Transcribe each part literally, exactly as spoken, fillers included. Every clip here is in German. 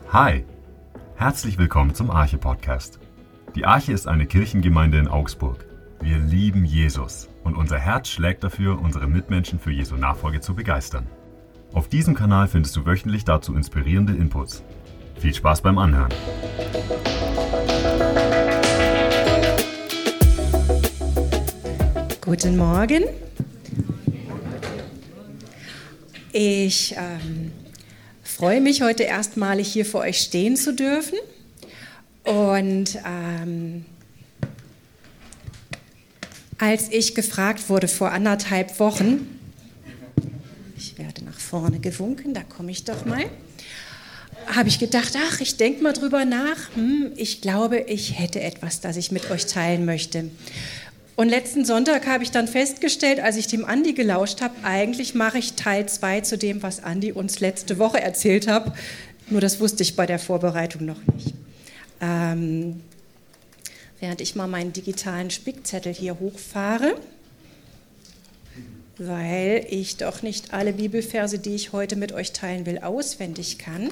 Hi, herzlich willkommen zum Arche-Podcast. Die Arche ist eine Kirchengemeinde in Augsburg. Wir lieben Jesus und unser Herz schlägt dafür, unsere Mitmenschen für Jesu Nachfolge zu begeistern. Auf diesem Kanal findest du wöchentlich dazu inspirierende Inputs. Viel Spaß beim Anhören. Guten Morgen. Ich ähm, freue mich, heute erstmalig hier vor euch stehen zu dürfen. Und ähm, als ich gefragt wurde vor anderthalb Wochen, ich werde nach vorne gewunken, da komme ich doch mal, habe ich gedacht, ach, ich denke mal drüber nach. Hm, ich glaube, ich hätte etwas, das ich mit euch teilen möchte. Und letzten Sonntag habe ich dann festgestellt, als ich dem Andi gelauscht habe, eigentlich mache ich Teil zwei zu dem, was Andi uns letzte Woche erzählt hat. Nur das wusste ich bei der Vorbereitung noch nicht. Ähm, während ich mal meinen digitalen Spickzettel hier hochfahre, weil ich doch nicht alle Bibelverse, die ich heute mit euch teilen will, auswendig kann.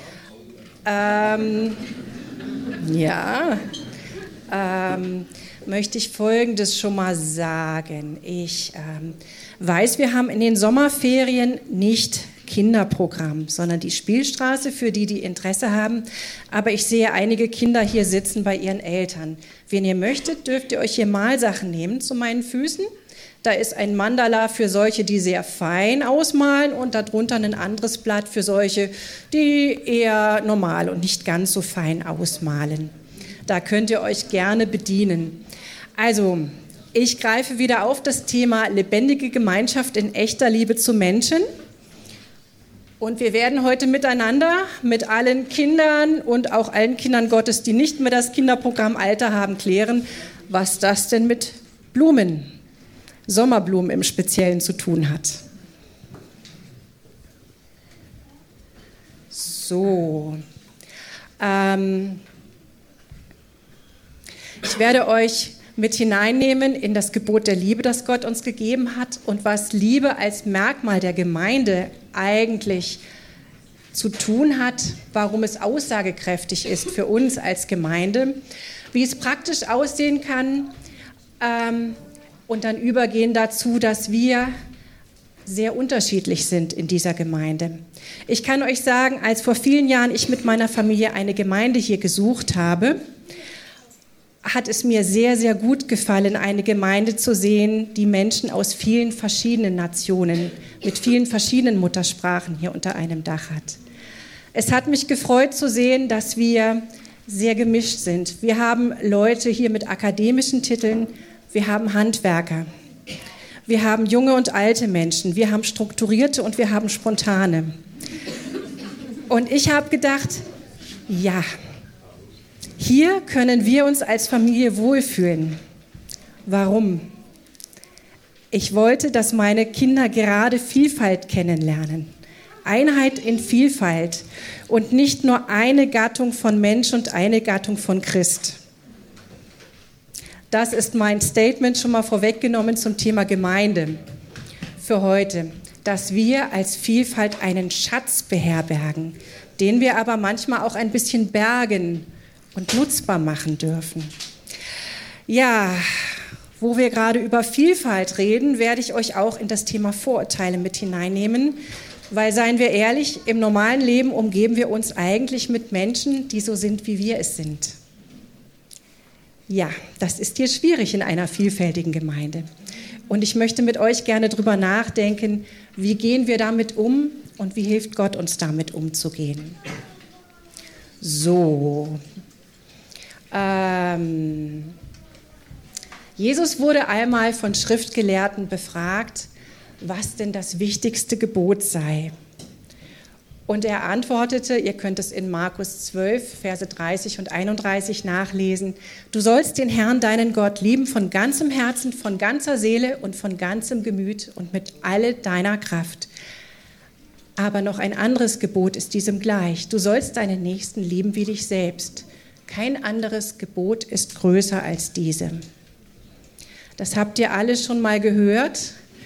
Ähm, ja, ähm, möchte ich Folgendes schon mal sagen. Ich ähm, weiß, wir haben in den Sommerferien nicht Kinderprogramm, sondern die Spielstraße für die, die Interesse haben. Aber ich sehe einige Kinder hier sitzen bei ihren Eltern. Wenn ihr möchtet, dürft ihr euch hier Malsachen nehmen zu meinen Füßen. Da ist ein Mandala für solche, die sehr fein ausmalen und darunter ein anderes Blatt für solche, die eher normal und nicht ganz so fein ausmalen. Da könnt ihr euch gerne bedienen. Also, ich greife wieder auf das Thema lebendige Gemeinschaft in echter Liebe zu Menschen. Und wir werden heute miteinander, mit allen Kindern und auch allen Kindern Gottes, die nicht mehr das Kinderprogramm Alter haben, klären, was das denn mit Blumen, Sommerblumen im Speziellen zu tun hat. So, ähm, ich werde euch mit hineinnehmen in das Gebot der Liebe, das Gott uns gegeben hat und was Liebe als Merkmal der Gemeinde eigentlich zu tun hat, warum es aussagekräftig ist für uns als Gemeinde, wie es praktisch aussehen kann ähm, und dann übergehen dazu, dass wir sehr unterschiedlich sind in dieser Gemeinde. Ich kann euch sagen, als vor vielen Jahren ich mit meiner Familie eine Gemeinde hier gesucht habe, hat es mir sehr, sehr gut gefallen, eine Gemeinde zu sehen, die Menschen aus vielen verschiedenen Nationen, mit vielen verschiedenen Muttersprachen hier unter einem Dach hat. Es hat mich gefreut zu sehen, dass wir sehr gemischt sind. Wir haben Leute hier mit akademischen Titeln, wir haben Handwerker, wir haben junge und alte Menschen, wir haben strukturierte und wir haben spontane. Und ich habe gedacht, ja, hier können wir uns als Familie wohlfühlen. Warum? Ich wollte, dass meine Kinder gerade Vielfalt kennenlernen. Einheit in Vielfalt und nicht nur eine Gattung von Mensch und eine Gattung von Christ. Das ist mein Statement schon mal vorweggenommen zum Thema Gemeinde für heute. Dass wir als Vielfalt einen Schatz beherbergen, den wir aber manchmal auch ein bisschen bergen und nutzbar machen dürfen. Ja, wo wir gerade über Vielfalt reden, werde ich euch auch in das Thema Vorurteile mit hineinnehmen, weil, seien wir ehrlich, im normalen Leben umgeben wir uns eigentlich mit Menschen, die so sind, wie wir es sind. Ja, das ist hier schwierig in einer vielfältigen Gemeinde. Und ich möchte mit euch gerne drüber nachdenken, wie gehen wir damit um und wie hilft Gott uns damit umzugehen. So. Ähm, Jesus wurde einmal von Schriftgelehrten befragt, was denn das wichtigste Gebot sei. Und er antwortete, ihr könnt es in Markus zwölf, Verse dreißig und einunddreißig nachlesen, du sollst den Herrn, deinen Gott, lieben von ganzem Herzen, von ganzer Seele und von ganzem Gemüt und mit all deiner Kraft. Aber noch ein anderes Gebot ist diesem gleich, du sollst deinen Nächsten lieben wie dich selbst. Kein anderes Gebot ist größer als diese. Das habt ihr alle schon mal gehört.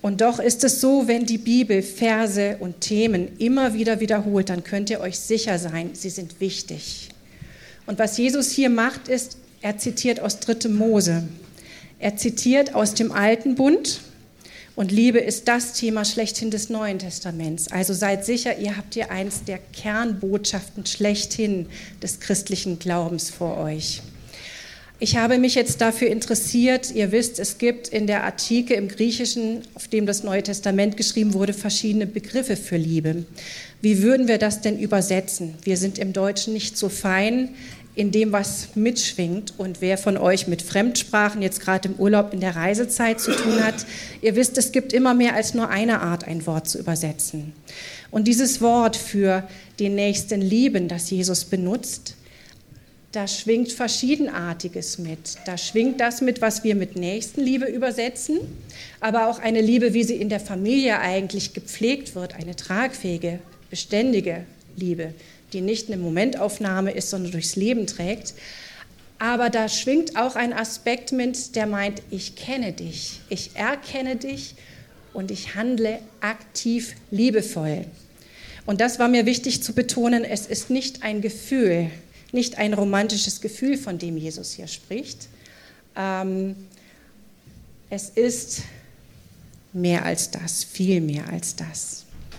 Und doch ist es so, wenn die Bibel Verse und Themen immer wieder wiederholt, dann könnt ihr euch sicher sein, sie sind wichtig. Und was Jesus hier macht, ist, er zitiert aus dritter Mose. Er zitiert aus dem Alten Bund. Und Liebe ist das Thema schlechthin des Neuen Testaments. Also seid sicher, ihr habt hier eins der Kernbotschaften schlechthin des christlichen Glaubens vor euch. Ich habe mich jetzt dafür interessiert, ihr wisst, es gibt in der Antike im Griechischen, auf dem das Neue Testament geschrieben wurde, verschiedene Begriffe für Liebe. Wie würden wir das denn übersetzen? Wir sind im Deutschen nicht so fein in dem, was mitschwingt. Und wer von euch mit Fremdsprachen jetzt gerade im Urlaub in der Reisezeit zu tun hat, ihr wisst, es gibt immer mehr als nur eine Art, ein Wort zu übersetzen. Und dieses Wort für den Nächsten lieben, das Jesus benutzt, da schwingt Verschiedenartiges mit. Da schwingt das mit, was wir mit Nächstenliebe übersetzen, aber auch eine Liebe, wie sie in der Familie eigentlich gepflegt wird, eine tragfähige, beständige Liebe, die nicht eine Momentaufnahme ist, sondern durchs Leben trägt. Aber da schwingt auch ein Aspekt mit, der meint, ich kenne dich, ich erkenne dich und ich handle aktiv liebevoll. Und das war mir wichtig zu betonen, es ist nicht ein Gefühl, nicht ein romantisches Gefühl, von dem Jesus hier spricht. Ähm, es ist mehr als das, viel mehr als das.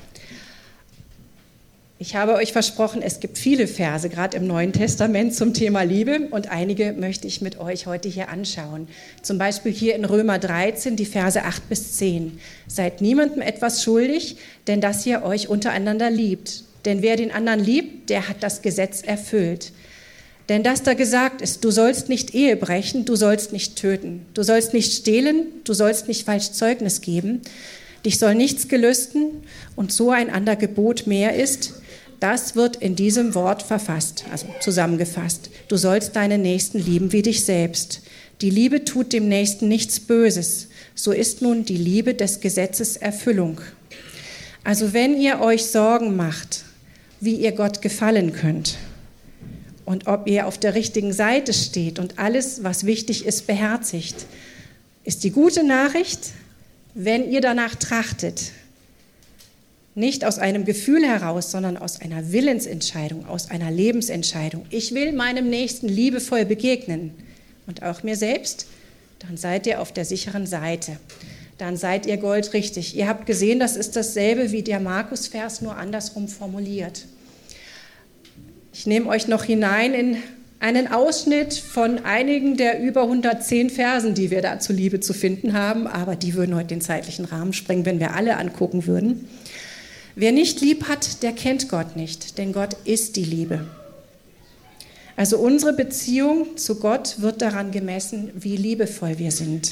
Ich habe euch versprochen, es gibt viele Verse, gerade im Neuen Testament zum Thema Liebe, und einige möchte ich mit euch heute hier anschauen. Zum Beispiel hier in Römer dreizehn, die Verse acht bis zehn. Seid niemandem etwas schuldig, denn dass ihr euch untereinander liebt. Denn wer den anderen liebt, der hat das Gesetz erfüllt. Denn dass da gesagt ist, du sollst nicht Ehe brechen, du sollst nicht töten, du sollst nicht stehlen, du sollst nicht falsch Zeugnis geben, dich soll nichts gelüsten und so ein ander Gebot mehr ist, das wird in diesem Wort verfasst, also zusammengefasst. Du sollst deinen Nächsten lieben wie dich selbst. Die Liebe tut dem Nächsten nichts Böses. So ist nun die Liebe des Gesetzes Erfüllung. Also wenn ihr euch Sorgen macht, wie ihr Gott gefallen könnt und ob ihr auf der richtigen Seite steht und alles, was wichtig ist, beherzigt, ist die gute Nachricht, wenn ihr danach trachtet, nicht aus einem Gefühl heraus, sondern aus einer Willensentscheidung, aus einer Lebensentscheidung. Ich will meinem Nächsten liebevoll begegnen und auch mir selbst, dann seid ihr auf der sicheren Seite. Dann seid ihr goldrichtig. Ihr habt gesehen, das ist dasselbe wie der Markus-Vers, nur andersrum formuliert. Ich nehme euch noch hinein in einen Ausschnitt von einigen der über hundertzehn Versen, die wir da zur Liebe zu finden haben, aber die würden heute den zeitlichen Rahmen sprengen, wenn wir alle angucken würden. Wer nicht lieb hat, der kennt Gott nicht, denn Gott ist die Liebe. Also unsere Beziehung zu Gott wird daran gemessen, wie liebevoll wir sind.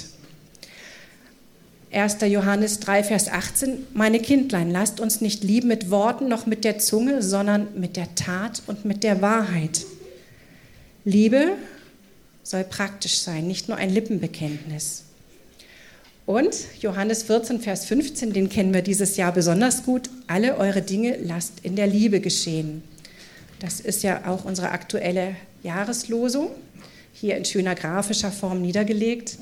erster Johannes drei, Vers achtzehn, meine Kindlein, lasst uns nicht lieben mit Worten noch mit der Zunge, sondern mit der Tat und mit der Wahrheit. Liebe soll praktisch sein, nicht nur ein Lippenbekenntnis. Und Johannes vierzehn, Vers fünfzehn, den kennen wir dieses Jahr besonders gut, alle eure Dinge lasst in der Liebe geschehen. Das ist ja auch unsere aktuelle Jahreslosung, hier in schöner grafischer Form niedergelegt.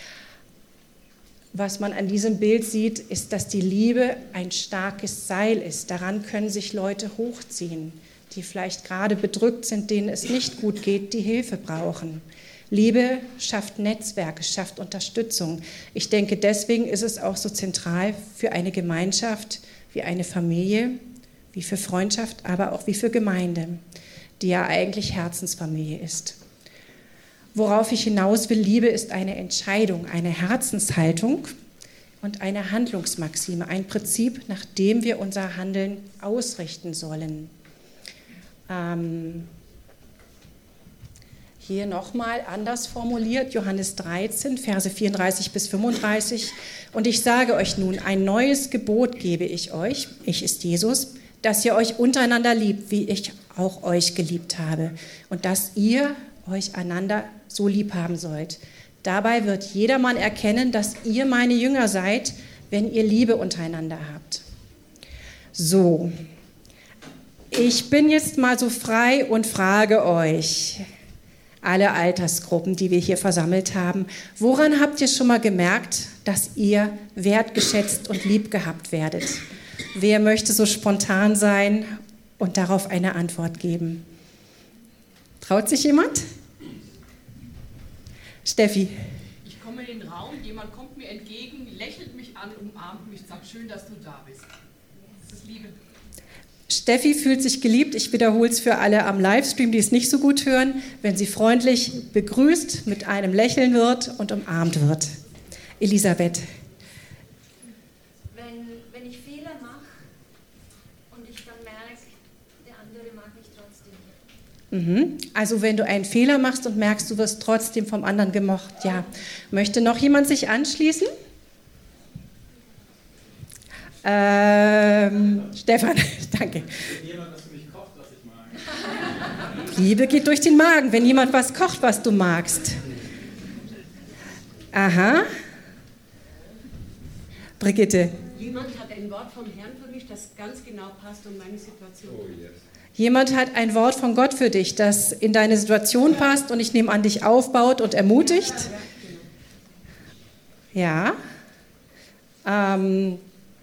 Was man an diesem Bild sieht, ist, dass die Liebe ein starkes Seil ist. Daran können sich Leute hochziehen, die vielleicht gerade bedrückt sind, denen es nicht gut geht, die Hilfe brauchen. Liebe schafft Netzwerke, schafft Unterstützung. Ich denke, deswegen ist es auch so zentral für eine Gemeinschaft wie eine Familie, wie für Freundschaft, aber auch wie für Gemeinde, die ja eigentlich Herzensfamilie ist. Worauf ich hinaus will, Liebe ist eine Entscheidung, eine Herzenshaltung und eine Handlungsmaxime, ein Prinzip, nach dem wir unser Handeln ausrichten sollen. Ähm, hier nochmal anders formuliert, Johannes dreizehn, Verse vierunddreißig bis fünfunddreißig. Und ich sage euch nun, ein neues Gebot gebe ich euch, ich ist Jesus, dass ihr euch untereinander liebt, wie ich auch euch geliebt habe. Und dass ihr euch einander so lieb haben sollt. Dabei wird jedermann erkennen, dass ihr meine Jünger seid, wenn ihr Liebe untereinander habt. So, ich bin jetzt mal so frei und frage euch, alle Altersgruppen, die wir hier versammelt haben, woran habt ihr schon mal gemerkt, dass ihr wertgeschätzt und lieb gehabt werdet. Wer möchte so spontan sein und darauf eine Antwort geben? Traut sich jemand? Steffi. Ich komme in den Raum, jemand kommt mir entgegen, lächelt mich an, umarmt mich, sagt, schön, dass du da bist. Das ist Liebe. Steffi fühlt sich geliebt. Ich wiederhole es für alle am Livestream, die es nicht so gut hören, wenn sie freundlich begrüßt, mit einem Lächeln wird und umarmt wird. Elisabeth. Wenn, wenn ich Fehler mache und ich dann merke, der andere mag mich trotzdem. Mhm. Also wenn du einen Fehler machst und merkst, du wirst trotzdem vom anderen gemocht. Ja. Möchte noch jemand sich anschließen? Ähm, Stefan, danke. Wenn jemand was für mich kocht, was ich mag. Liebe geht durch den Magen, wenn jemand was kocht, was du magst. Aha. Brigitte. Jemand hat ein Wort vom Herrn für mich, das ganz genau passt um meine Situation. Oh, yes. Jemand hat ein Wort von Gott für dich, das in deine Situation passt und ich nehme an, dich aufbaut und ermutigt. Ja. Ähm,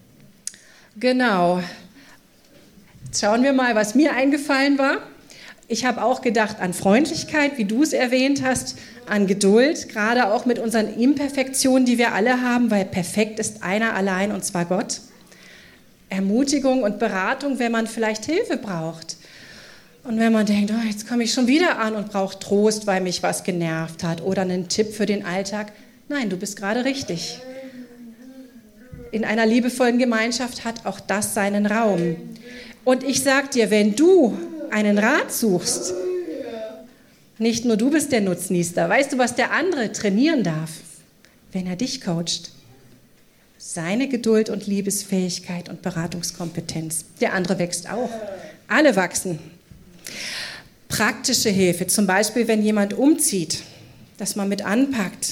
genau. Jetzt schauen wir mal, was mir eingefallen war. Ich habe auch gedacht an Freundlichkeit, wie du es erwähnt hast, an Geduld, gerade auch mit unseren Imperfektionen, die wir alle haben, weil perfekt ist einer allein, und zwar Gott. Ermutigung und Beratung, wenn man vielleicht Hilfe braucht. Und wenn man denkt, oh, jetzt komme ich schon wieder an und brauche Trost, weil mich was genervt hat oder einen Tipp für den Alltag. Nein, du bist gerade richtig. In einer liebevollen Gemeinschaft hat auch das seinen Raum. Und ich sage dir, wenn du einen Rat suchst, nicht nur du bist der Nutznießer, weißt du, was der andere trainieren darf, wenn er dich coacht? Seine Geduld und Liebesfähigkeit und Beratungskompetenz. Der andere wächst auch. Alle wachsen. Praktische Hilfe, zum Beispiel, wenn jemand umzieht, dass man mit anpackt.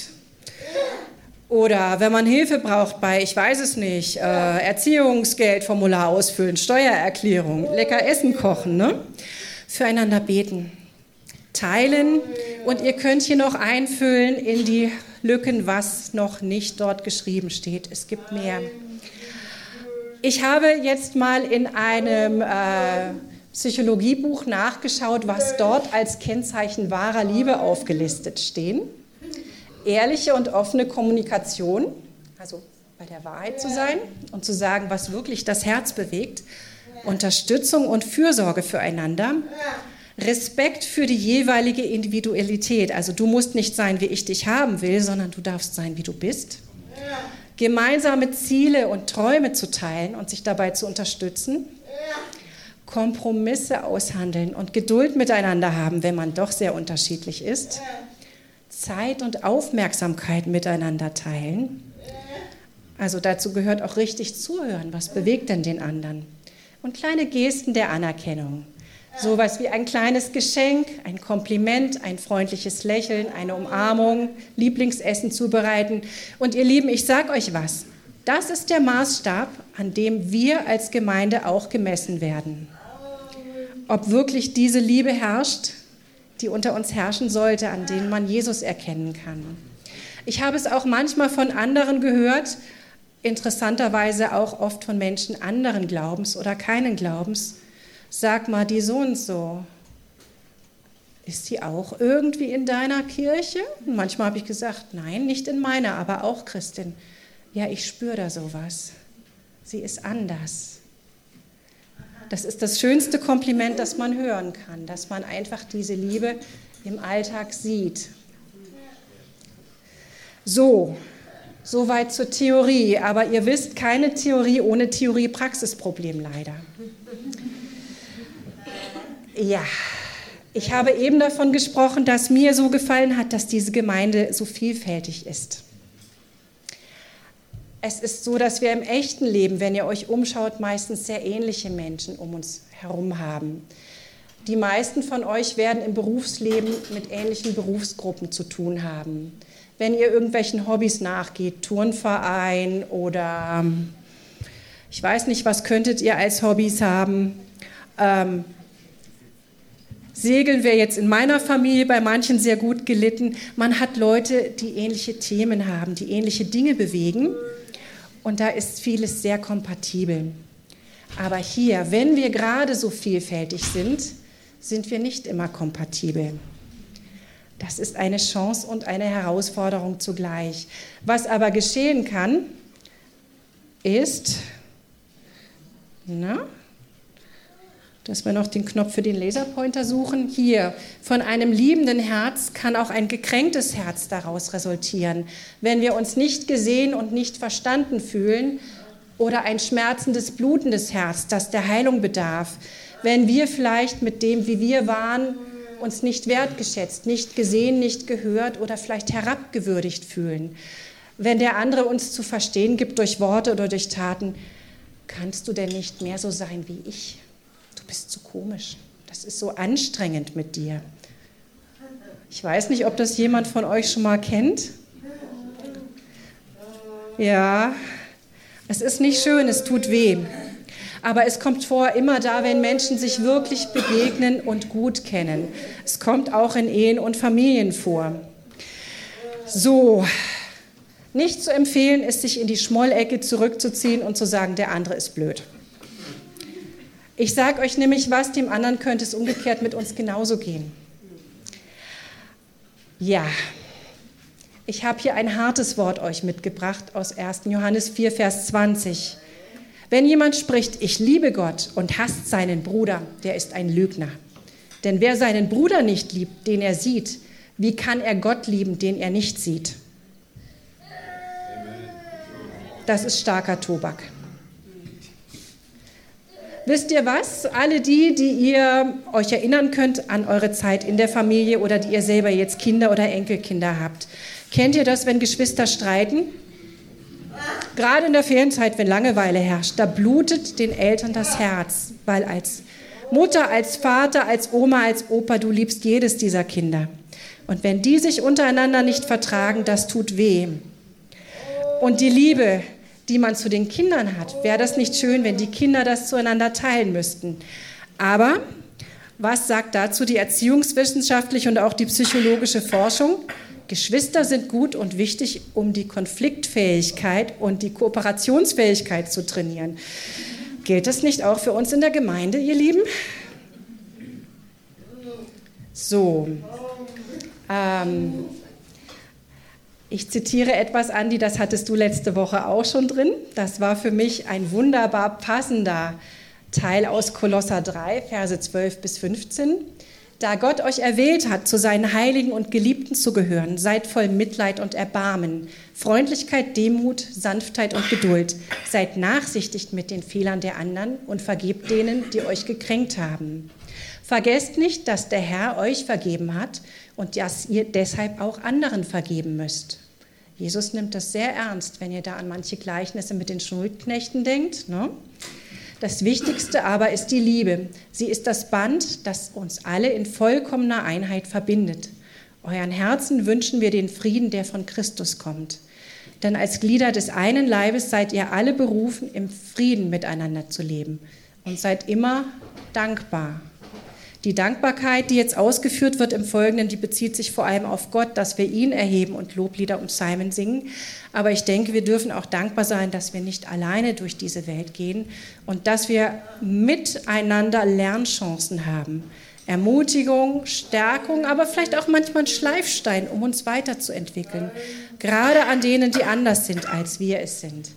Oder wenn man Hilfe braucht bei, ich weiß es nicht, äh, Erziehungsgeldformular ausfüllen, Steuererklärung, lecker Essen kochen, ne? Füreinander beten. Teilen und ihr könnt hier noch einfüllen in die Lücken, was noch nicht dort geschrieben steht. Es gibt mehr. Ich habe jetzt mal in einem äh, Psychologiebuch nachgeschaut, was dort als Kennzeichen wahrer Liebe aufgelistet stehen. Ehrliche und offene Kommunikation, also bei der Wahrheit zu sein und zu sagen, was wirklich das Herz bewegt. Unterstützung und Fürsorge füreinander. Respekt für die jeweilige Individualität. Also du musst nicht sein, wie ich dich haben will, sondern du darfst sein, wie du bist. Gemeinsame Ziele und Träume zu teilen und sich dabei zu unterstützen. Kompromisse aushandeln und Geduld miteinander haben, wenn man doch sehr unterschiedlich ist. Zeit und Aufmerksamkeit miteinander teilen. Also dazu gehört auch richtig zuhören. Was bewegt denn den anderen? Und kleine Gesten der Anerkennung. Sowas wie ein kleines Geschenk, ein Kompliment, ein freundliches Lächeln, eine Umarmung, Lieblingsessen zubereiten. Und ihr Lieben, ich sage euch was, das ist der Maßstab, an dem wir als Gemeinde auch gemessen werden. Ob wirklich diese Liebe herrscht, die unter uns herrschen sollte, an denen man Jesus erkennen kann. Ich habe es auch manchmal von anderen gehört, interessanterweise auch oft von Menschen anderen Glaubens oder keinen Glaubens. Sag mal, die so und so, ist die auch irgendwie in deiner Kirche? Und manchmal habe ich gesagt, nein, nicht in meiner, aber auch Christin. Ja, ich spüre da sowas. Sie ist anders. Das ist das schönste Kompliment, das man hören kann, dass man einfach diese Liebe im Alltag sieht. So, soweit zur Theorie. Aber ihr wisst, keine Theorie ohne Theorie-Praxis-Problem leider. Ja, ich habe eben davon gesprochen, dass mir so gefallen hat, dass diese Gemeinde so vielfältig ist. Es ist so, dass wir im echten Leben, wenn ihr euch umschaut, meistens sehr ähnliche Menschen um uns herum haben. Die meisten von euch werden im Berufsleben mit ähnlichen Berufsgruppen zu tun haben. Wenn ihr irgendwelchen Hobbys nachgeht, Turnverein oder ich weiß nicht, was könntet ihr als Hobbys haben, ähm, Segeln wäre jetzt in meiner Familie bei manchen sehr gut gelitten. Man hat Leute, die ähnliche Themen haben, die ähnliche Dinge bewegen. Und da ist vieles sehr kompatibel. Aber hier, wenn wir gerade so vielfältig sind, sind wir nicht immer kompatibel. Das ist eine Chance und eine Herausforderung zugleich. Was aber geschehen kann, ist, na, dass wir noch den Knopf für den Laserpointer suchen. Hier, von einem liebenden Herz kann auch ein gekränktes Herz daraus resultieren, wenn wir uns nicht gesehen und nicht verstanden fühlen, oder ein schmerzendes, blutendes Herz, das der Heilung bedarf, wenn wir vielleicht mit dem, wie wir waren, uns nicht wertgeschätzt, nicht gesehen, nicht gehört oder vielleicht herabgewürdigt fühlen. Wenn der andere uns zu verstehen gibt durch Worte oder durch Taten, kannst du denn nicht mehr so sein wie ich? Du bist zu komisch. Das ist so anstrengend mit dir. Ich weiß nicht, ob das jemand von euch schon mal kennt. Ja, es ist nicht schön, es tut weh. Aber es kommt vor, immer da, wenn Menschen sich wirklich begegnen und gut kennen. Es kommt auch in Ehen und Familien vor. So, nicht zu empfehlen ist, sich in die Schmollecke zurückzuziehen und zu sagen, der andere ist blöd. Ich sage euch nämlich was, dem anderen könnte es umgekehrt mit uns genauso gehen. Ja, ich habe hier ein hartes Wort euch mitgebracht aus ersten Johannes vier, Vers zwanzig. Wenn jemand spricht, ich liebe Gott und hasst seinen Bruder, der ist ein Lügner. Denn wer seinen Bruder nicht liebt, den er sieht, wie kann er Gott lieben, den er nicht sieht? Das ist starker Tobak. Wisst ihr was? Alle die, die ihr euch erinnern könnt an eure Zeit in der Familie oder die ihr selber jetzt Kinder oder Enkelkinder habt. Kennt ihr das, wenn Geschwister streiten? Gerade in der Ferienzeit, wenn Langeweile herrscht, da blutet den Eltern das Herz, weil als Mutter, als Vater, als Oma, als Opa, du liebst jedes dieser Kinder. Und wenn die sich untereinander nicht vertragen, das tut weh. Und die Liebe, die man zu den Kindern hat, wäre das nicht schön, wenn die Kinder das zueinander teilen müssten. Aber was sagt dazu die erziehungswissenschaftliche und auch die psychologische Forschung? Geschwister sind gut und wichtig, um die Konfliktfähigkeit und die Kooperationsfähigkeit zu trainieren. Gilt das nicht auch für uns in der Gemeinde, ihr Lieben? So, ähm, ich zitiere etwas, Andi, das hattest du letzte Woche auch schon drin. Das war für mich ein wunderbar passender Teil aus Kolosser drei, Verse zwölf bis fünfzehn. Da Gott euch erwählt hat, zu seinen Heiligen und Geliebten zu gehören, seid voll Mitleid und Erbarmen, Freundlichkeit, Demut, Sanftheit und Geduld. Seid nachsichtig mit den Fehlern der anderen und vergebt denen, die euch gekränkt haben. Vergesst nicht, dass der Herr euch vergeben hat und dass ihr deshalb auch anderen vergeben müsst. Jesus nimmt das sehr ernst, wenn ihr da an manche Gleichnisse mit den Schuldknechten denkt, ne? Das Wichtigste aber ist die Liebe. Sie ist das Band, das uns alle in vollkommener Einheit verbindet. Euren Herzen wünschen wir den Frieden, der von Christus kommt. Denn als Glieder des einen Leibes seid ihr alle berufen, im Frieden miteinander zu leben. Und seid immer dankbar. Die Dankbarkeit, die jetzt ausgeführt wird im Folgenden, die bezieht sich vor allem auf Gott, dass wir ihn erheben und Loblieder um Psalmen singen. Aber ich denke, wir dürfen auch dankbar sein, dass wir nicht alleine durch diese Welt gehen und dass wir miteinander Lernchancen haben. Ermutigung, Stärkung, aber vielleicht auch manchmal ein Schleifstein, um uns weiterzuentwickeln. Gerade an denen, die anders sind, als wir es sind.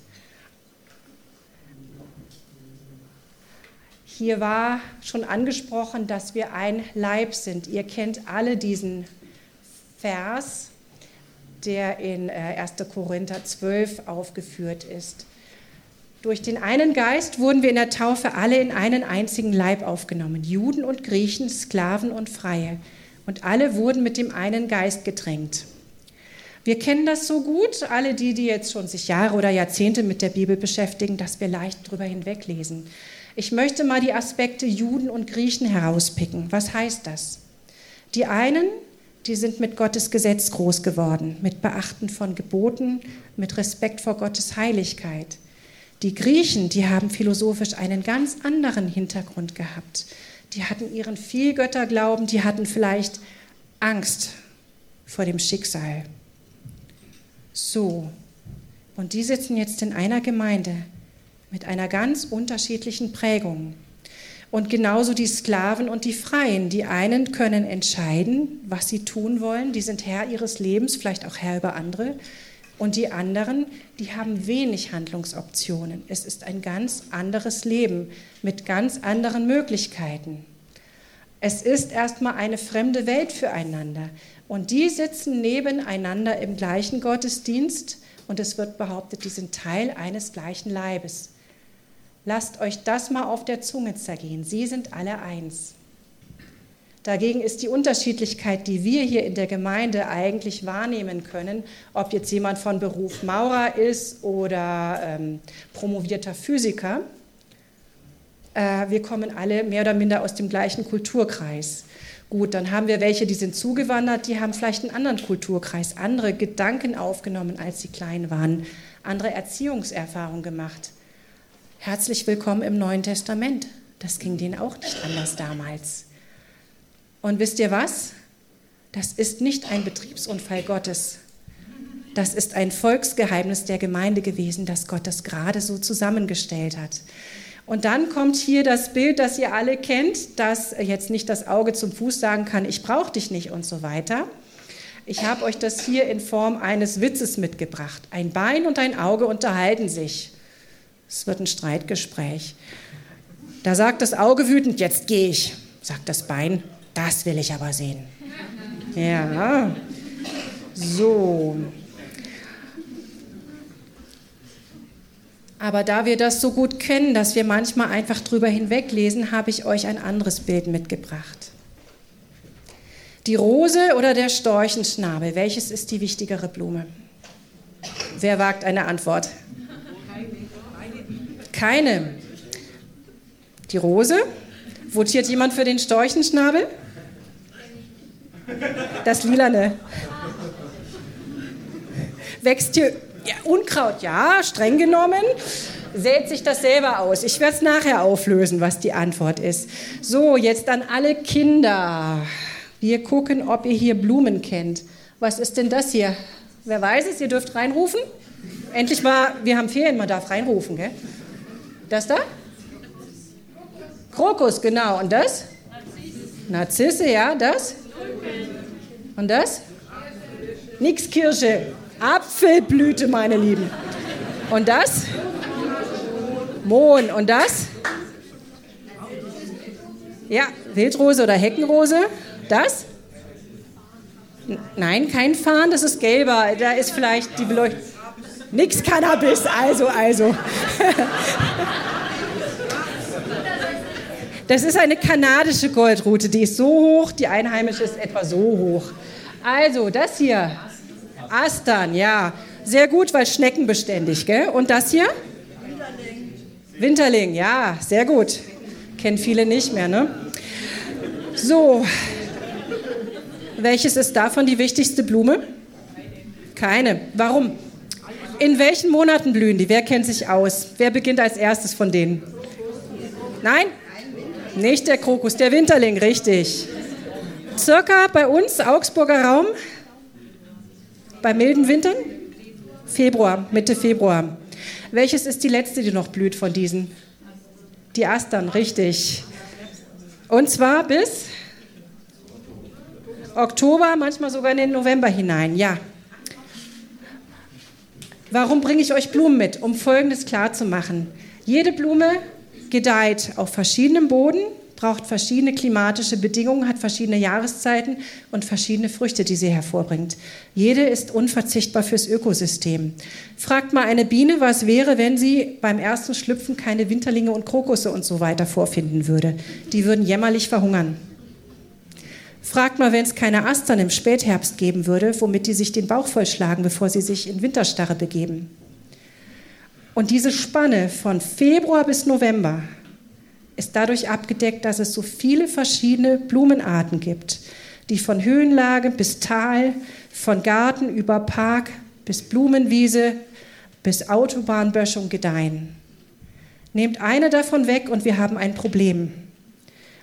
Hier war schon angesprochen, dass wir ein Leib sind. Ihr kennt alle diesen Vers, der in erster Korinther zwölf aufgeführt ist. Durch den einen Geist wurden wir in der Taufe alle in einen einzigen Leib aufgenommen, Juden und Griechen, Sklaven und Freie. Und alle wurden mit dem einen Geist getränkt. Wir kennen das so gut, alle die, die jetzt schon sich Jahre oder Jahrzehnte mit der Bibel beschäftigen, dass wir leicht drüber hinweglesen. Ich möchte mal die Aspekte Juden und Griechen herauspicken. Was heißt das? Die einen, die sind mit Gottes Gesetz groß geworden, mit Beachten von Geboten, mit Respekt vor Gottes Heiligkeit. Die Griechen, die haben philosophisch einen ganz anderen Hintergrund gehabt. die hatten ihren Vielgötterglauben, die hatten vielleicht Angst vor dem Schicksal. So, und die sitzen jetzt in einer Gemeinde mit einer ganz unterschiedlichen Prägung. Und genauso die Sklaven und die Freien. Die einen können entscheiden, was sie tun wollen. Die sind Herr ihres Lebens, vielleicht auch Herr über andere. Und die anderen, die haben wenig Handlungsoptionen. Es ist ein ganz anderes Leben mit ganz anderen Möglichkeiten. Es ist erstmal eine fremde Welt füreinander. Und die sitzen nebeneinander im gleichen Gottesdienst. Und es wird behauptet, die sind Teil eines gleichen Leibes. Lasst euch das mal auf der Zunge zergehen. Sie sind alle eins. Dagegen ist die Unterschiedlichkeit, die wir hier in der Gemeinde eigentlich wahrnehmen können, ob jetzt jemand von Beruf Maurer ist oder ähm, promovierter Physiker, äh, wir kommen alle mehr oder minder aus dem gleichen Kulturkreis. Gut, dann haben wir welche, die sind zugewandert, die haben vielleicht einen anderen Kulturkreis, andere Gedanken aufgenommen, als sie klein waren, andere Erziehungserfahrungen gemacht. Herzlich willkommen im Neuen Testament. Das ging denen auch nicht anders damals. Und wisst ihr was? Das ist nicht ein Betriebsunfall Gottes. Das ist ein Volksgeheimnis der Gemeinde gewesen, dass Gott das gerade so zusammengestellt hat. Und dann kommt hier das Bild, das ihr alle kennt, dass jetzt nicht das Auge zum Fuß sagen kann, ich brauche dich nicht und so weiter. Ich habe euch das hier in Form eines Witzes mitgebracht. Ein Bein und ein Auge unterhalten sich. Es wird ein Streitgespräch. Da sagt das Auge wütend, jetzt gehe ich. Sagt das Bein, das will ich aber sehen. Ja, so. Aber da wir das so gut kennen, dass wir manchmal einfach drüber hinweglesen, habe ich euch ein anderes Bild mitgebracht. Die Rose oder der Storchenschnabel, welches ist die wichtigere Blume? Wer wagt eine Antwort? Keine. Die Rose? Votiert jemand für den Storchenschnabel? Das Lilane. Wächst hier ja, Unkraut? Ja, streng genommen. Sät sich das selber aus. Ich werde es nachher auflösen, was die Antwort ist. So, jetzt an alle Kinder. Wir gucken, ob ihr hier Blumen kennt. Was ist denn das hier? Wer weiß es? Ihr dürft reinrufen. Endlich mal, wir haben Ferien, man darf reinrufen, gell? Das da? Krokus, genau. Und das? Narzisse, ja, das? Und das? Nix Kirsche. Apfelblüte, meine Lieben. Und das? Mohn. Und das? Ja, Wildrose oder Heckenrose. Das? N- Nein, kein Farn, das ist gelber. Da ist vielleicht die Beleuchtung. Nix Cannabis, also, also. Das ist eine kanadische Goldrute, die ist so hoch, die einheimische ist etwa so hoch. Also, das hier, Astern, ja, sehr gut, weil schneckenbeständig, gell? Und das hier? Winterling. Winterling, ja, sehr gut. Kennen viele nicht mehr, ne? So, welches ist davon die wichtigste Blume? Keine. Warum? In welchen Monaten blühen die? Wer kennt sich aus? Wer beginnt als erstes von denen? Nein? Nicht der Krokus, der Winterling, richtig. Circa bei uns, Augsburger Raum, bei milden Wintern? Februar, Mitte Februar. Welches ist die letzte, die noch blüht von diesen? Die Astern, richtig. Und zwar bis Oktober, manchmal sogar in den November hinein, ja. Warum bringe ich euch Blumen mit? Um Folgendes klarzumachen. Jede Blume gedeiht auf verschiedenem Boden, braucht verschiedene klimatische Bedingungen, hat verschiedene Jahreszeiten und verschiedene Früchte, die sie hervorbringt. Jede ist unverzichtbar fürs Ökosystem. Fragt mal eine Biene, was wäre, wenn sie beim ersten Schlüpfen keine Winterlinge und Krokusse und so weiter vorfinden würde. Die würden jämmerlich verhungern. Fragt mal, wenn es keine Astern im Spätherbst geben würde, womit die sich den Bauch vollschlagen, bevor sie sich in Winterstarre begeben. Und diese Spanne von Februar bis November ist dadurch abgedeckt, dass es so viele verschiedene Blumenarten gibt, die von Höhenlage bis Tal, von Garten über Park bis Blumenwiese bis Autobahnböschung gedeihen. Nehmt eine davon weg und wir haben ein Problem.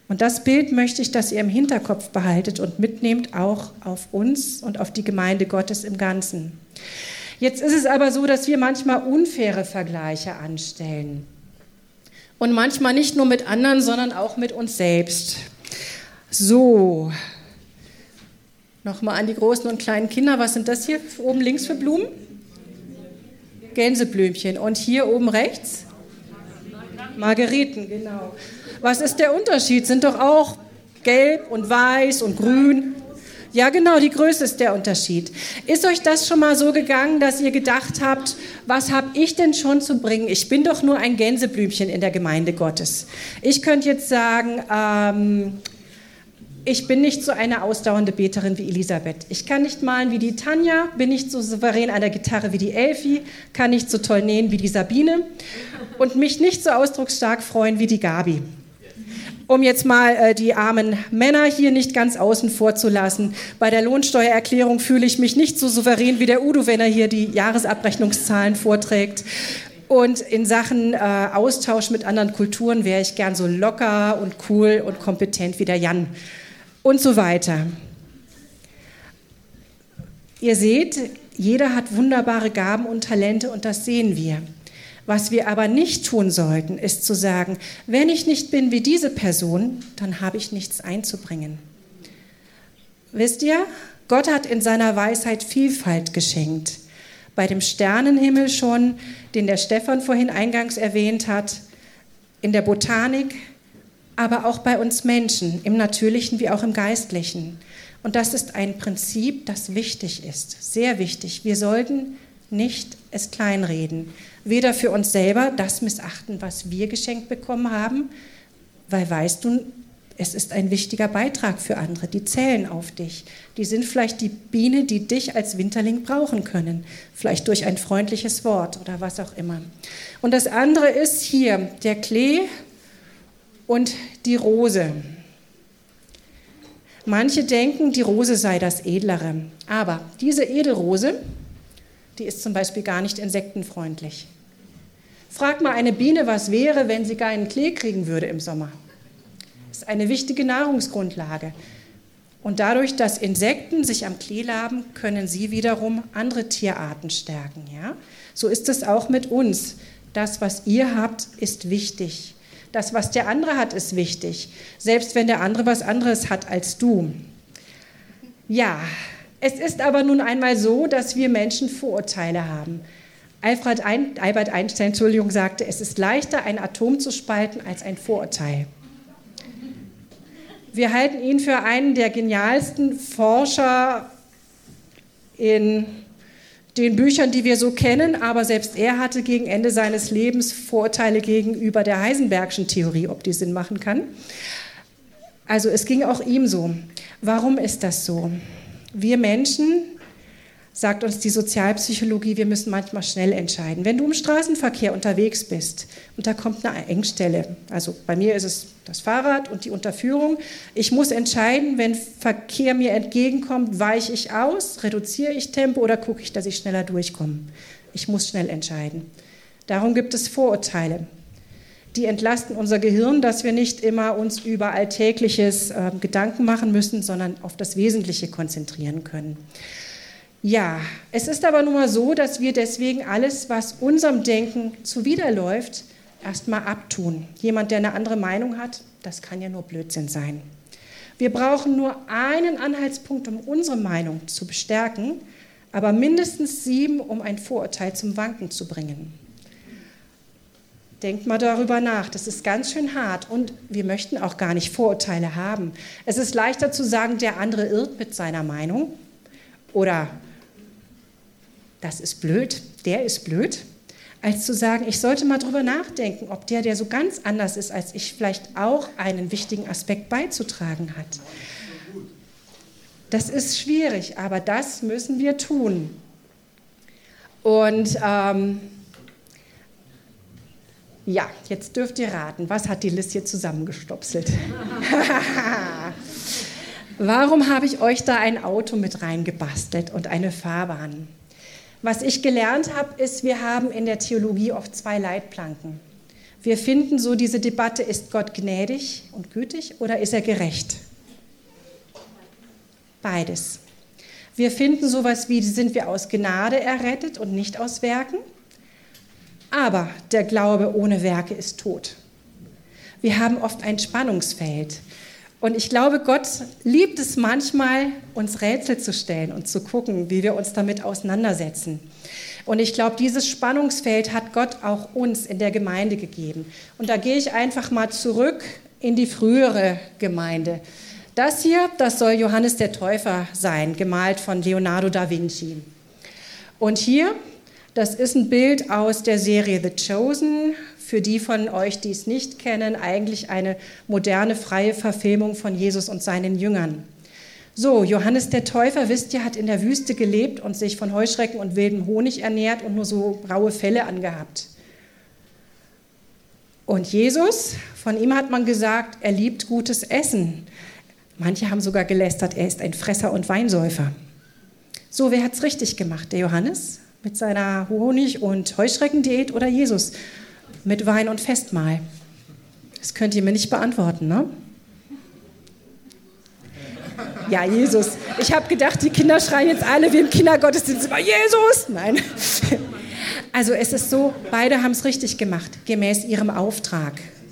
Und das Bild möchte ich, dass ihr im Hinterkopf behaltet und mitnehmt auch auf uns und auf die Gemeinde Gottes im Ganzen. Jetzt ist es aber so, dass wir manchmal unfaire Vergleiche anstellen. Und manchmal nicht nur mit anderen, sondern auch mit uns selbst. So, nochmal an die großen und kleinen Kinder. Was sind das hier oben links für Blumen? Gänseblümchen. Und hier oben rechts? Margeriten, genau. Was ist der Unterschied? Sind doch auch gelb und weiß und grün. Ja, genau, die Größe ist der Unterschied. Ist euch das schon mal so gegangen, dass ihr gedacht habt, was habe ich denn schon zu bringen? Ich bin doch nur ein Gänseblümchen in der Gemeinde Gottes. Ich könnte jetzt sagen, ähm, ich bin nicht so eine ausdauernde Beterin wie Elisabeth. Ich kann nicht malen wie die Tanja, bin nicht so souverän an der Gitarre wie die Elfi, kann nicht so toll nähen wie die Sabine und mich nicht so ausdrucksstark freuen wie die Gabi. Um jetzt mal äh, die armen Männer hier nicht ganz außen vor zu lassen. Bei der Lohnsteuererklärung fühle ich mich nicht so souverän wie der Udo, wenn er hier die Jahresabrechnungszahlen vorträgt. Und in Sachen äh, Austausch mit anderen Kulturen wäre ich gern so locker und cool und kompetent wie der Jan und so weiter. Ihr seht, jeder hat wunderbare Gaben und Talente und das sehen wir. Was wir aber nicht tun sollten, ist zu sagen, wenn ich nicht bin wie diese Person, dann habe ich nichts einzubringen. Wisst ihr, Gott hat in seiner Weisheit Vielfalt geschenkt. Bei dem Sternenhimmel schon, den der Stefan vorhin eingangs erwähnt hat, in der Botanik, aber auch bei uns Menschen, im Natürlichen wie auch im Geistlichen. Und das ist ein Prinzip, das wichtig ist, sehr wichtig. Wir sollten nicht es kleinreden, weder für uns selber das missachten, was wir geschenkt bekommen haben, weil weißt du, es ist ein wichtiger Beitrag für andere, die zählen auf dich. Die sind vielleicht die Biene, die dich als Winterling brauchen können, vielleicht durch ein freundliches Wort oder was auch immer. Und das andere ist hier der Klee und die Rose. Manche denken, die Rose sei das Edlere, aber diese Edelrose, die ist zum Beispiel gar nicht insektenfreundlich. Frag mal eine Biene, was wäre, wenn sie keinen Klee kriegen würde im Sommer. Das ist eine wichtige Nahrungsgrundlage. Und dadurch, dass Insekten sich am Klee laben, können sie wiederum andere Tierarten stärken. Ja? So ist es auch mit uns. Das, was ihr habt, ist wichtig. Das, was der andere hat, ist wichtig. Selbst wenn der andere was anderes hat als du. Ja, es ist aber nun einmal so, dass wir Menschen Vorurteile haben. Albert Einstein, Entschuldigung, sagte, es ist leichter, ein Atom zu spalten, als ein Vorurteil. Wir halten ihn für einen der genialsten Forscher in den Büchern, die wir so kennen, aber selbst er hatte gegen Ende seines Lebens Vorurteile gegenüber der Heisenbergschen Theorie, ob die Sinn machen kann. Also es ging auch ihm so. Warum ist das so? Wir Menschen, sagt uns die Sozialpsychologie, wir müssen manchmal schnell entscheiden. Wenn du im Straßenverkehr unterwegs bist und da kommt eine Engstelle, also bei mir ist es das Fahrrad und die Unterführung, ich muss entscheiden, wenn Verkehr mir entgegenkommt, weiche ich aus, reduziere ich Tempo oder gucke ich, dass ich schneller durchkomme. Ich muss schnell entscheiden. Darum gibt es Vorurteile. Die entlasten unser Gehirn, dass wir nicht immer uns über Alltägliches äh, Gedanken machen müssen, sondern auf das Wesentliche konzentrieren können. Ja, es ist aber nun mal so, dass wir deswegen alles, was unserem Denken zuwiderläuft, erstmal abtun. Jemand, der eine andere Meinung hat, das kann ja nur Blödsinn sein. Wir brauchen nur einen Anhaltspunkt, um unsere Meinung zu bestärken, aber mindestens sieben, um ein Vorurteil zum Wanken zu bringen. Denkt mal darüber nach, das ist ganz schön hart und wir möchten auch gar nicht Vorurteile haben. Es ist leichter zu sagen, der andere irrt mit seiner Meinung oder das ist blöd, der ist blöd, als zu sagen, ich sollte mal drüber nachdenken, ob der, der so ganz anders ist als ich, vielleicht auch einen wichtigen Aspekt beizutragen hat. Das ist schwierig, aber das müssen wir tun. Und ähm, ja, jetzt dürft ihr raten, was hat die Liz hier zusammengestopselt? Warum habe ich euch da ein Auto mit reingebastelt und eine Fahrbahn? Was ich gelernt habe, ist, wir haben in der Theologie oft zwei Leitplanken. Wir finden so diese Debatte, ist Gott gnädig und gütig oder ist er gerecht? Beides. Wir finden sowas wie, sind wir aus Gnade errettet und nicht aus Werken? Aber der Glaube ohne Werke ist tot. Wir haben oft ein Spannungsfeld. Und ich glaube, Gott liebt es manchmal, uns Rätsel zu stellen und zu gucken, wie wir uns damit auseinandersetzen. Und ich glaube, dieses Spannungsfeld hat Gott auch uns in der Gemeinde gegeben. Und da gehe ich einfach mal zurück in die frühere Gemeinde. Das hier, das soll Johannes der Täufer sein, gemalt von Leonardo da Vinci. Und hier, das ist ein Bild aus der Serie The Chosen. Für die von euch, die es nicht kennen, eigentlich eine moderne, freie Verfilmung von Jesus und seinen Jüngern. So, Johannes der Täufer, wisst ihr, hat in der Wüste gelebt und sich von Heuschrecken und wildem Honig ernährt und nur so raue Felle angehabt. Und Jesus, von ihm hat man gesagt, er liebt gutes Essen. Manche haben sogar gelästert, er ist ein Fresser und Weinsäufer. So, wer hat es richtig gemacht? Der Johannes mit seiner Honig- und Heuschreckendiät oder Jesus mit Wein und Festmahl? Das könnt ihr mir nicht beantworten, ne? Ja, Jesus. Ich habe gedacht, die Kinder schreien jetzt alle wie im Kindergottesdienst immer Jesus. Nein. Also es ist so, beide haben es richtig gemacht, gemäß ihrem Auftrag.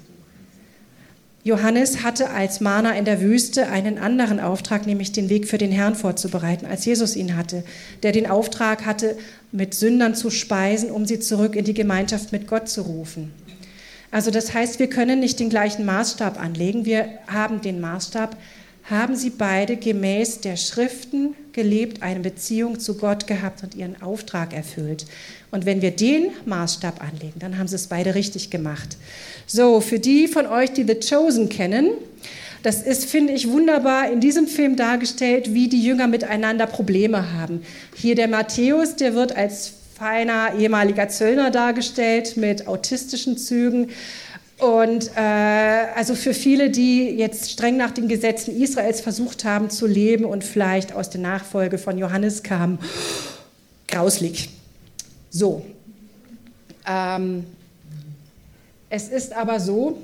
Johannes hatte als Mahner in der Wüste einen anderen Auftrag, nämlich den Weg für den Herrn vorzubereiten, als Jesus ihn hatte, der den Auftrag hatte, mit Sündern zu speisen, um sie zurück in die Gemeinschaft mit Gott zu rufen. Also das heißt, wir können nicht den gleichen Maßstab anlegen. Wir haben den Maßstab, haben sie beide gemäß der Schriften gelebt, eine Beziehung zu Gott gehabt und ihren Auftrag erfüllt. Und wenn wir den Maßstab anlegen, dann haben sie es beide richtig gemacht. So, für die von euch, die The Chosen kennen, das ist, finde ich, wunderbar in diesem Film dargestellt, wie die Jünger miteinander Probleme haben. Hier der Matthäus, der wird als feiner ehemaliger Zöllner dargestellt mit autistischen Zügen. Und äh, also für viele, die jetzt streng nach den Gesetzen Israels versucht haben zu leben und vielleicht aus der Nachfolge von Johannes kamen, grauslig. So, ähm, es ist aber so,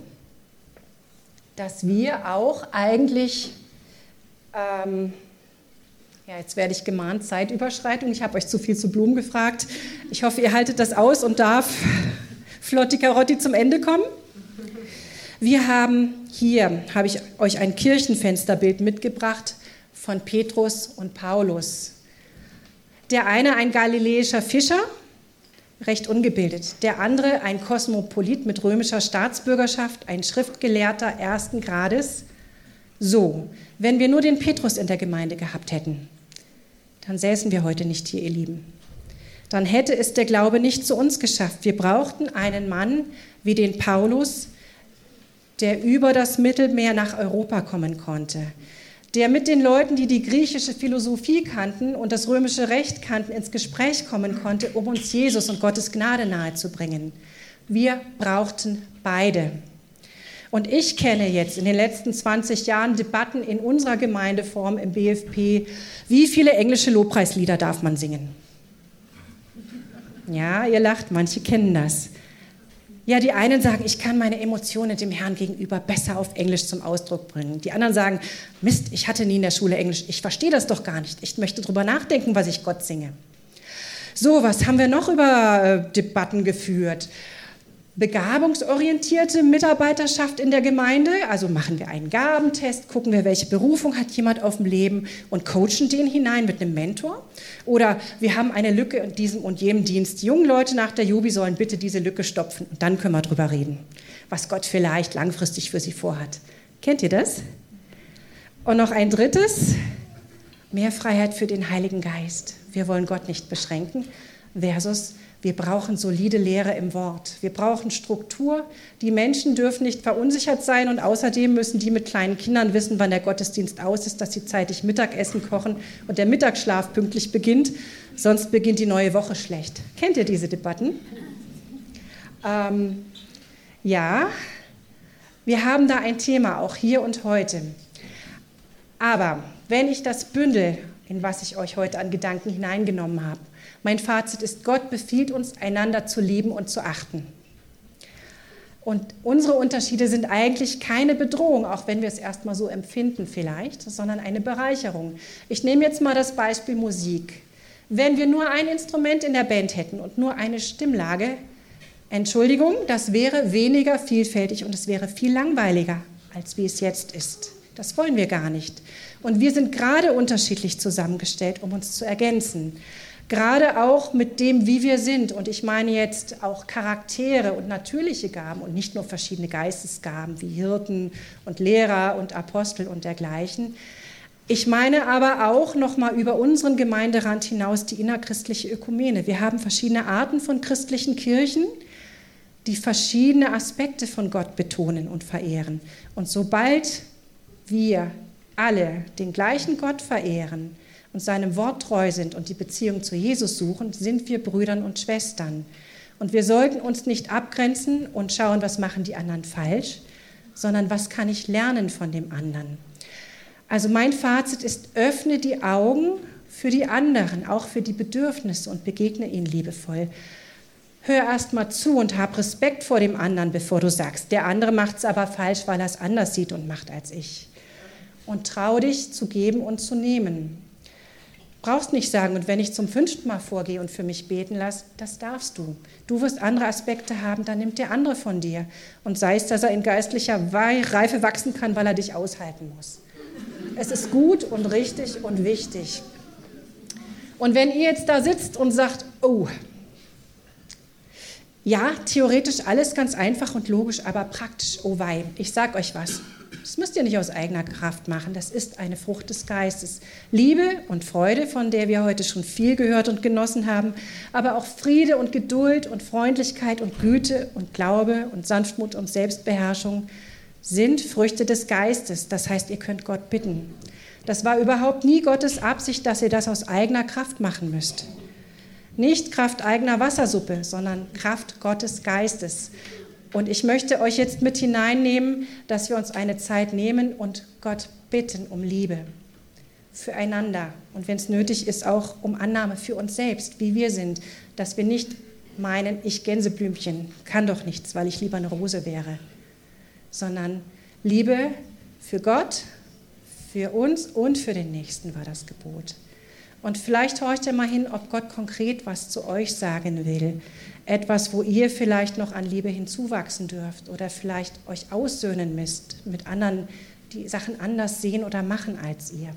dass wir auch eigentlich, ähm, ja, jetzt werde ich gemahnt, Zeitüberschreitung. Ich habe euch zu viel zu Blumen gefragt. Ich hoffe, ihr haltet das aus und darf Flotti Carotti zum Ende kommen. Wir haben hier, habe ich euch ein Kirchenfensterbild mitgebracht von Petrus und Paulus. Der eine ein galiläischer Fischer, recht ungebildet. Der andere ein Kosmopolit mit römischer Staatsbürgerschaft, ein Schriftgelehrter ersten Grades. So, wenn wir nur den Petrus in der Gemeinde gehabt hätten, dann säßen wir heute nicht hier, ihr Lieben. Dann hätte es der Glaube nicht zu uns geschafft. Wir brauchten einen Mann wie den Paulus, der über das Mittelmeer nach Europa kommen konnte, der mit den Leuten, die die griechische Philosophie kannten und das römische Recht kannten, ins Gespräch kommen konnte, um uns Jesus und Gottes Gnade nahezubringen. Wir brauchten beide. Und ich kenne jetzt in den letzten zwanzig Jahren Debatten in unserer Gemeindeform im B F P, wie viele englische Lobpreislieder darf man singen? Ja, ihr lacht, manche kennen das. Ja, die einen sagen, ich kann meine Emotionen dem Herrn gegenüber besser auf Englisch zum Ausdruck bringen. Die anderen sagen, Mist, ich hatte nie in der Schule Englisch, ich verstehe das doch gar nicht. Ich möchte drüber nachdenken, was ich Gott singe. So, was haben wir noch über äh, Debatten geführt? Begabungsorientierte Mitarbeiterschaft in der Gemeinde, also machen wir einen Gabentest, gucken wir, welche Berufung hat jemand auf dem Leben und coachen den hinein mit einem Mentor. Oder wir haben eine Lücke in diesem und jenem Dienst. Die jungen Leute nach der Jubi sollen bitte diese Lücke stopfen und dann können wir drüber reden, was Gott vielleicht langfristig für sie vorhat. Kennt ihr das? Und noch ein drittes, mehr Freiheit für den Heiligen Geist. Wir wollen Gott nicht beschränken versus wir brauchen solide Lehre im Wort. Wir brauchen Struktur. Die Menschen dürfen nicht verunsichert sein und außerdem müssen die mit kleinen Kindern wissen, wann der Gottesdienst aus ist, dass sie zeitig Mittagessen kochen und der Mittagsschlaf pünktlich beginnt. Sonst beginnt die neue Woche schlecht. Kennt ihr diese Debatten? Ähm, ja, wir haben da ein Thema, auch hier und heute. Aber wenn ich das bündel, in was ich euch heute an Gedanken hineingenommen habe, mein Fazit ist, Gott befiehlt uns, einander zu lieben und zu achten. Und unsere Unterschiede sind eigentlich keine Bedrohung, auch wenn wir es erstmal so empfinden vielleicht, sondern eine Bereicherung. Ich nehme jetzt mal das Beispiel Musik. Wenn wir nur ein Instrument in der Band hätten und nur eine Stimmlage, Entschuldigung, das wäre weniger vielfältig und es wäre viel langweiliger, als wie es jetzt ist. Das wollen wir gar nicht. Und wir sind gerade unterschiedlich zusammengestellt, um uns zu ergänzen. Gerade auch mit dem, wie wir sind. Und ich meine jetzt auch Charaktere und natürliche Gaben und nicht nur verschiedene Geistesgaben wie Hirten und Lehrer und Apostel und dergleichen. Ich meine aber auch nochmal über unseren Gemeinderand hinaus die innerchristliche Ökumene. Wir haben verschiedene Arten von christlichen Kirchen, die verschiedene Aspekte von Gott betonen und verehren. Und sobald wir alle den gleichen Gott verehren und seinem Wort treu sind und die Beziehung zu Jesus suchen, sind wir Brüdern und Schwestern. Und wir sollten uns nicht abgrenzen und schauen, was machen die anderen falsch, sondern was kann ich lernen von dem anderen. Also mein Fazit ist, öffne die Augen für die anderen, auch für die Bedürfnisse und begegne ihnen liebevoll. Hör erst mal zu und hab Respekt vor dem anderen, bevor du sagst, der andere macht es aber falsch, weil er es anders sieht und macht als ich. Und trau dich zu geben und zu nehmen. Brauchst nicht sagen, und wenn ich zum fünften Mal vorgehe und für mich beten lasse, das darfst du. Du wirst andere Aspekte haben, dann nimmt der andere von dir. Und sei es, dass er in geistlicher Reife wachsen kann, weil er dich aushalten muss. Es ist gut und richtig und wichtig. Und wenn ihr jetzt da sitzt und sagt, oh, ja, theoretisch alles ganz einfach und logisch, aber praktisch, oh wei, ich sag euch was. Das müsst ihr nicht aus eigener Kraft machen, das ist eine Frucht des Geistes. Liebe und Freude, von der wir heute schon viel gehört und genossen haben, aber auch Friede und Geduld und Freundlichkeit und Güte und Glaube und Sanftmut und Selbstbeherrschung sind Früchte des Geistes. Das heißt, ihr könnt Gott bitten. Das war überhaupt nie Gottes Absicht, dass ihr das aus eigener Kraft machen müsst. Nicht Kraft eigener Wassersuppe, sondern Kraft Gottes Geistes. Und ich möchte euch jetzt mit hineinnehmen, dass wir uns eine Zeit nehmen und Gott bitten um Liebe füreinander. Und wenn es nötig ist, auch um Annahme für uns selbst, wie wir sind. Dass wir nicht meinen, ich Gänseblümchen, kann doch nichts, weil ich lieber eine Rose wäre. Sondern Liebe für Gott, für uns und für den Nächsten war das Gebot. Und vielleicht horcht ihr mal hin, ob Gott konkret was zu euch sagen will. Etwas, wo ihr vielleicht noch an Liebe hinzuwachsen dürft oder vielleicht euch aussöhnen müsst mit anderen, die Sachen anders sehen oder machen als ihr.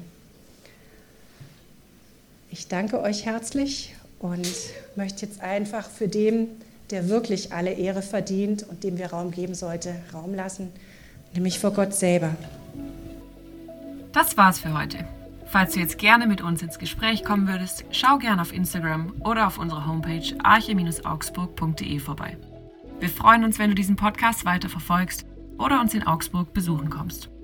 Ich danke euch herzlich und möchte jetzt einfach für den, der wirklich alle Ehre verdient und dem wir Raum geben sollte, Raum lassen, nämlich vor Gott selber. Das war's für heute. Falls du jetzt gerne mit uns ins Gespräch kommen würdest, schau gerne auf Instagram oder auf unserer Homepage arche Bindestrich augsburg punkt de vorbei. Wir freuen uns, wenn du diesen Podcast weiter verfolgst oder uns in Augsburg besuchen kommst.